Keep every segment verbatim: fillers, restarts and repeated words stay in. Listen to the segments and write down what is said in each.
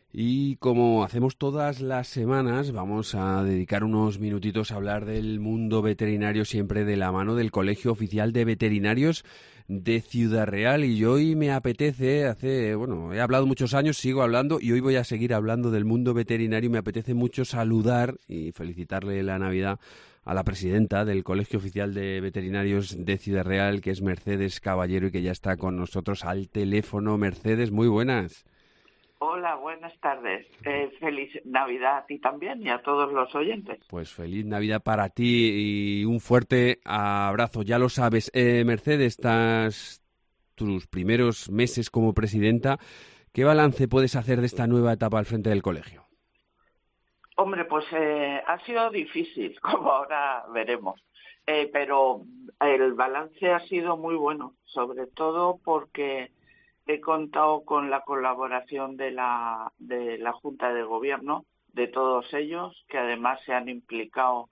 Y como hacemos todas las semanas, vamos a dedicar unos minutitos a hablar del mundo veterinario, siempre de la mano del Colegio Oficial de Veterinarios de Ciudad Real. Y hoy me apetece, hace, bueno, he hablado muchos años, sigo hablando y hoy voy a seguir hablando del mundo veterinario. Y me apetece mucho saludar y felicitarle la Navidad a la presidenta del Colegio Oficial de Veterinarios de Ciudad Real, que es Mercedes Caballero y que ya está con nosotros al teléfono. Mercedes, muy buenas. Hola, buenas tardes. Eh, feliz Navidad a ti también y a todos los oyentes. Pues feliz Navidad para ti y un fuerte abrazo. Ya lo sabes, eh, Mercedes, estás tus primeros meses como presidenta. ¿Qué balance puedes hacer de esta nueva etapa al frente del colegio? Hombre, pues eh, ha sido difícil, como ahora veremos, eh, pero el balance ha sido muy bueno, sobre todo porque he contado con la colaboración de la, de la Junta de Gobierno, de todos ellos, que además se han implicado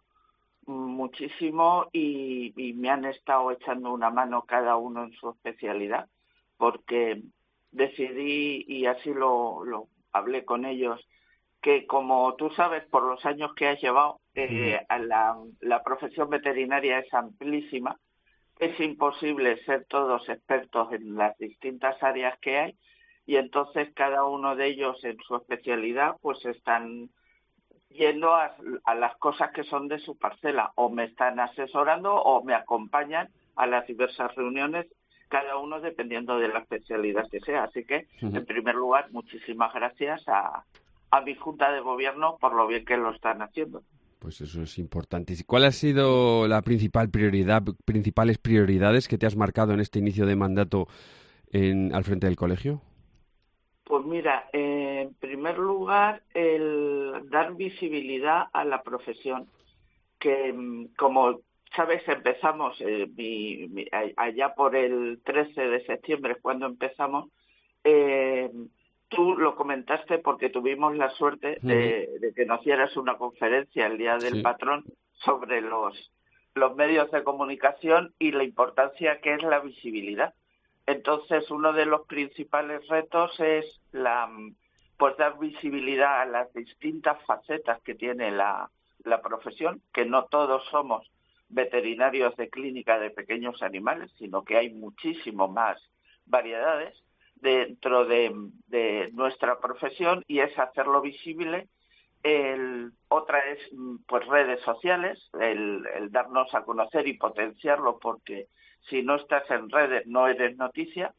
muchísimo y, y me han estado echando una mano cada uno en su especialidad, porque decidí, y así lo, lo hablé con ellos, que como tú sabes, por los años que has llevado, eh, a la, la profesión veterinaria es amplísima. Es imposible ser todos expertos en las distintas áreas que hay y entonces cada uno de ellos en su especialidad pues están yendo a, a las cosas que son de su parcela, o me están asesorando o me acompañan a las diversas reuniones, cada uno dependiendo de la especialidad que sea. Así que, en primer lugar, muchísimas gracias a, a mi Junta de Gobierno por lo bien que lo están haciendo. Pues eso es importante. ¿Y cuál ha sido la principal prioridad, principales prioridades que te has marcado en este inicio de mandato en, al frente del colegio? Pues mira, eh, en primer lugar, el dar visibilidad a la profesión, que como sabes, empezamos eh, mi, mi, allá por el trece de septiembre, cuando empezamos, eh, tú lo comentaste porque tuvimos la suerte de, de que nos hicieras una conferencia el Día del Sí. Patrón sobre los, los medios de comunicación y la importancia que es la visibilidad. Entonces, uno de los principales retos es la, pues dar visibilidad a las distintas facetas que tiene la, la profesión, que no todos somos veterinarios de clínica de pequeños animales, sino que hay muchísimo más variedades dentro de, de nuestra profesión, y es hacerlo visible. El, otra es pues redes sociales, el, el darnos a conocer y potenciarlo, porque si no estás en redes no eres noticia,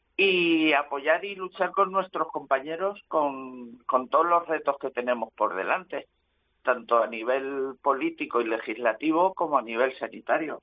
y apoyar y luchar con nuestros compañeros con, con todos los retos que tenemos por delante, tanto a nivel político y legislativo como a nivel sanitario.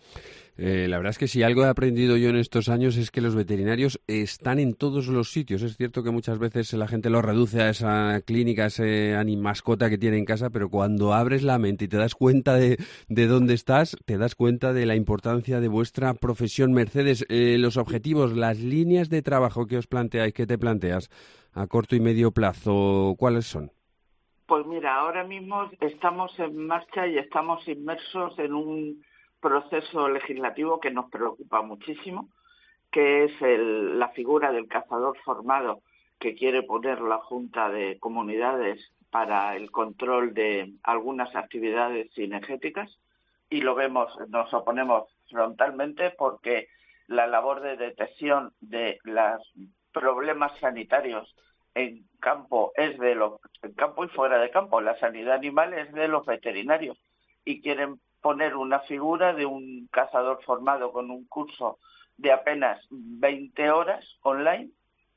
Eh, la verdad es que si algo he aprendido yo en estos años es que los veterinarios están en todos los sitios. Es cierto que muchas veces la gente lo reduce a esa clínica, a ese mascota que tiene en casa, pero cuando abres la mente y te das cuenta de, de dónde estás, te das cuenta de la importancia de vuestra profesión. Mercedes, eh, los objetivos, las líneas de trabajo que os planteáis, ¿qué te planteas a corto y medio plazo? ¿Cuáles son? Pues mira, ahora mismo estamos en marcha y estamos inmersos en un proceso legislativo que nos preocupa muchísimo, que es el, la figura del cazador formado que quiere poner la Junta de Comunidades para el control de algunas actividades cinegéticas, y lo vemos, nos oponemos frontalmente porque la labor de detección de los problemas sanitarios en campo es de los en campo y fuera de campo, la sanidad animal es de los veterinarios, y quieren poner una figura de un cazador formado con un curso de apenas veinte horas online,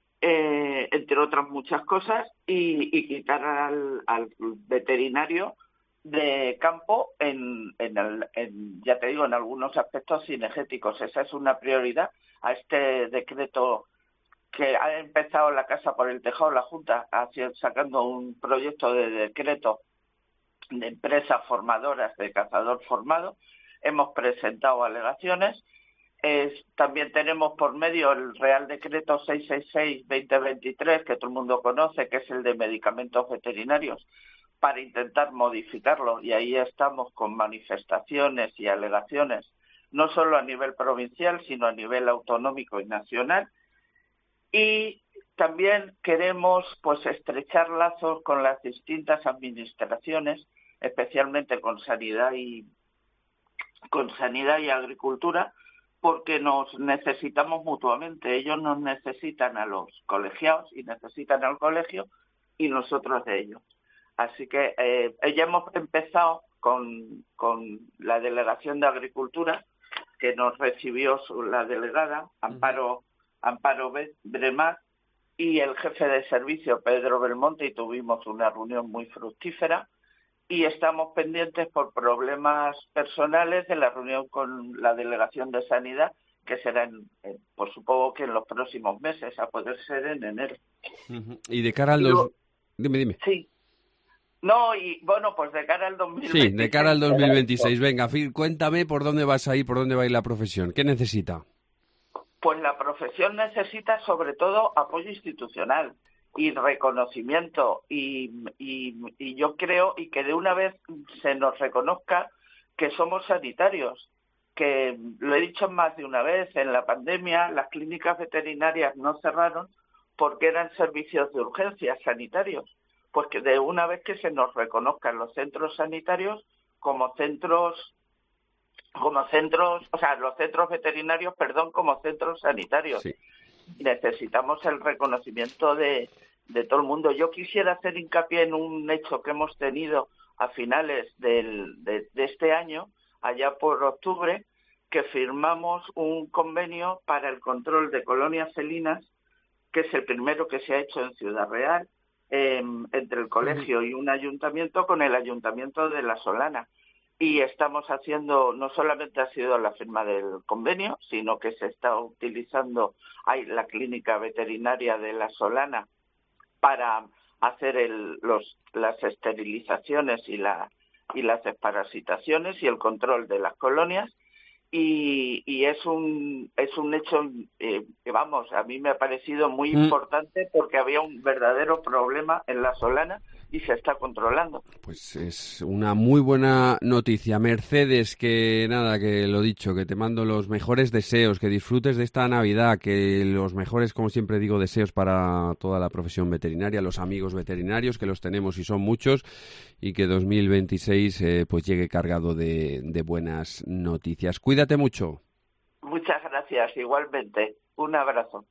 eh, entre otras muchas cosas, y, y quitar al, al veterinario de campo en, en, el, en, ya te digo, en algunos aspectos cinegéticos. Esa es una prioridad a este decreto que ha empezado la casa por el tejado, la Junta, hacia, sacando un proyecto de decreto de empresas formadoras de cazador formado. Hemos presentado alegaciones. Es, también tenemos por medio el Real Decreto seiscientos sesenta y seis barra veinte veintitrés, que todo el mundo conoce, que es el de medicamentos veterinarios, para intentar modificarlo, y ahí estamos con manifestaciones y alegaciones, no solo a nivel provincial, sino a nivel autonómico y nacional. Y también queremos pues estrechar lazos con las distintas administraciones, especialmente con sanidad y con sanidad y agricultura, porque nos necesitamos mutuamente. Ellos nos necesitan a los colegiados y necesitan al colegio y nosotros de ellos. Así que eh, ya hemos empezado con, con la Delegación de Agricultura, que nos recibió su, la delegada, Amparo, Amparo Bremar, y el jefe de servicio, Pedro Belmonte, y tuvimos una reunión muy fructífera, y estamos pendientes por problemas personales de la reunión con la Delegación de Sanidad, que será, en, en, pues supongo que en los próximos meses, a poder ser en enero. Uh-huh. Y de cara al... Dos... Dime, dime. Sí. No, y bueno, pues de cara al dos mil veintiséis. Sí, de cara al dos mil veintiséis. Venga, Phil, cuéntame por dónde vas a ir, por dónde va a ir la profesión. ¿Qué necesita? Pues la profesión necesita sobre todo apoyo institucional y reconocimiento y, y, y yo creo y que de una vez se nos reconozca que somos sanitarios, que lo he dicho más de una vez, en la pandemia las clínicas veterinarias no cerraron porque eran servicios de urgencia sanitarios, pues que de una vez que se nos reconozcan los centros sanitarios como centros como centros, o sea, los centros veterinarios, perdón, como centros sanitarios. Sí. Necesitamos el reconocimiento de, de todo el mundo. Yo quisiera hacer hincapié en un hecho que hemos tenido a finales del, de, de este año, allá por octubre, que firmamos un convenio para el control de colonias felinas, que es el primero que se ha hecho en Ciudad Real, eh, entre el colegio y un ayuntamiento, con el ayuntamiento de La Solana. Y estamos haciendo, no solamente ha sido la firma del convenio, sino que se está utilizando hay la clínica veterinaria de La Solana para hacer el, los, las esterilizaciones y, la, y las desparasitaciones y el control de las colonias. Y, y es un es un hecho eh, que, vamos, a mí me ha parecido muy mm. importante porque había un verdadero problema en La Solana y se está controlando. Pues es una muy buena noticia. Mercedes, que nada, que lo dicho, que te mando los mejores deseos, que disfrutes de esta Navidad, que los mejores, como siempre digo, deseos para toda la profesión veterinaria, los amigos veterinarios, que los tenemos y son muchos, y que dos mil veintiséis eh, pues llegue cargado de, de buenas noticias. Cuídate mucho. Muchas gracias, igualmente. Un abrazo.